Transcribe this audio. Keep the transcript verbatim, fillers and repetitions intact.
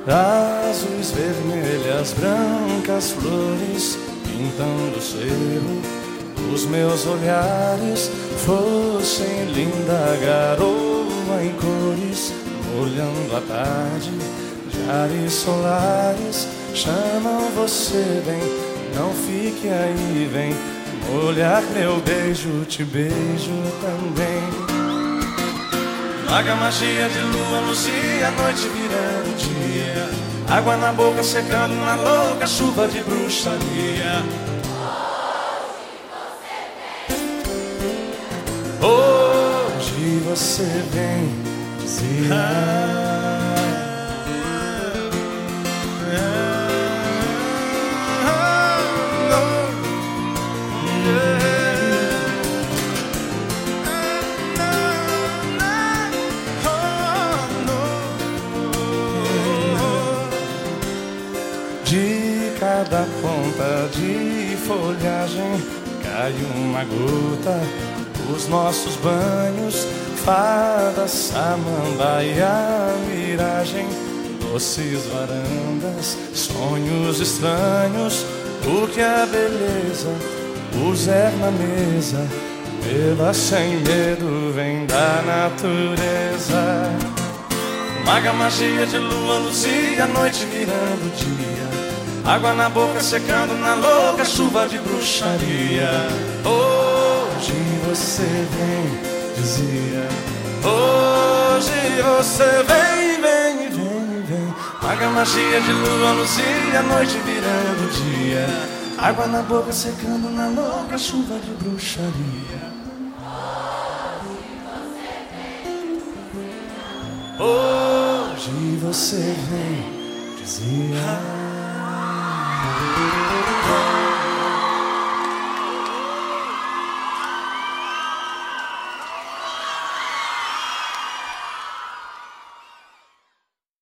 azuis, vermelhas, brancas flores pintando o cerro. Os meus olhares fossem linda garoa em cores, molhando a tarde de ares solares. Chamam você, bem, não fique aí, vem molhar meu beijo, te beijo também. Vaga magia de lua, luzia, a noite virando dia, água na boca secando na louca chuva de bruxaria. Hoje você vem, dizia. De cada ponta de folhagem cai uma gota, os nossos banhos, fada, samambaia, miragem, doces varandas, sonhos estranhos, o que a beleza puser na mesa, pela sem medo vem da natureza. Maga magia de lua, luzia, a noite virando dia, água na boca secando na louca chuva de bruxaria. Hoje você vem, dizia. Hoje você vem, vem, vem, vem. Maga magia de lua, luzia, a noite virando dia, água na boca secando na louca chuva de bruxaria. Hoje você vem, dizia.